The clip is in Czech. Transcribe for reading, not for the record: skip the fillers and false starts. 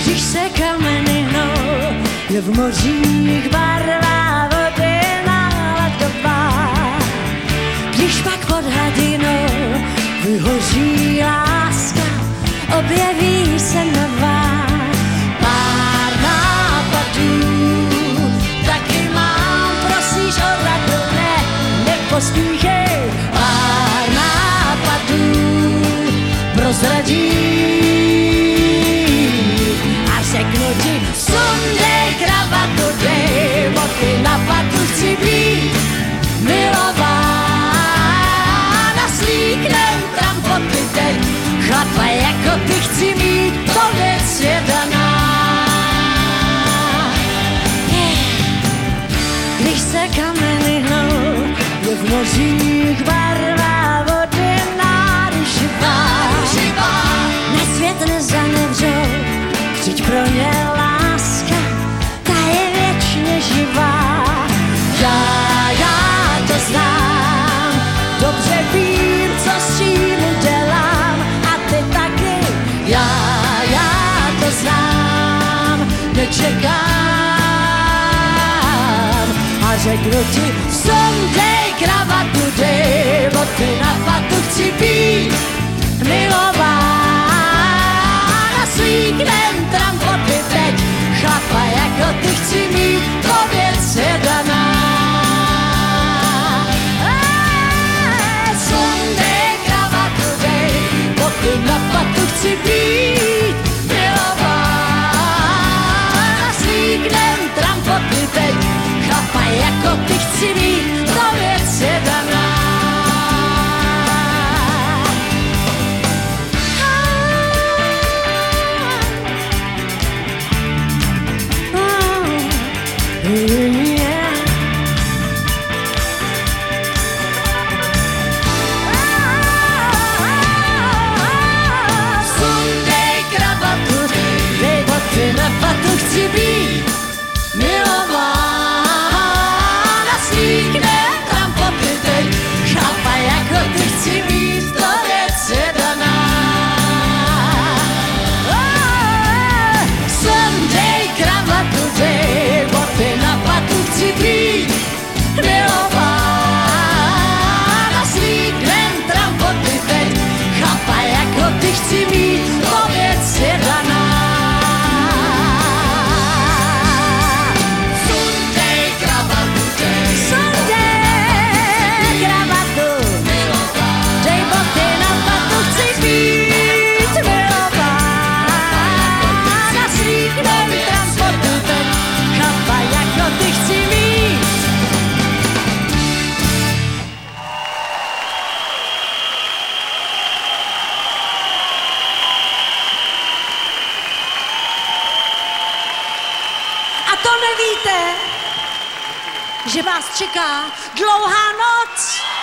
když se kameny hnou, je v mořích barva vody náladová. Když pak pod hladinou vyhoří láska, objeví se nová. Pár nápadů taky mám, prosíš o radu, nepospíchej. Pár nápadů prozradím a řeknu ti, sundej kravatu, dej boty na patu, chci být milována, slíknem trampoty teď, chlapa jako ty chci mít, to věc je daná. Když se kameny hnou, je v mořích barva vody nárušivá. Na svět nezanevřou, vždyť pro ně láska, ta je věčně živá. Já to znám, dobře vím, co s tím udělám, a ty taky. Já to znám, nečekám a řeknu ti, sundej kravatu, dej boty na patu, chci být milována, slíknem trampoty teď, chlapa jako ty chci mít, to věc je daná. Sundej kravatu, dej boty na patu, chci být milována, slíknem trampoty teď, chlapa jako ty chci mít, to věc je daná. Sundej kravatu, dej boty na patu, chci být milována, slíknem trampoty teď, chlapa jako ty chci mít, to věc je daná. Sundej kravatu, dej boty na patu, chci být milována, slíknem trampoty teď, chlapa jako ty chci mít, to věc je daná. Sundej kravatu, dej boty na patu, chci být milována, slíknem trampoty teď, chlapa jako ty chci mít. A to nevíte, že vás čeká dlouhá noc.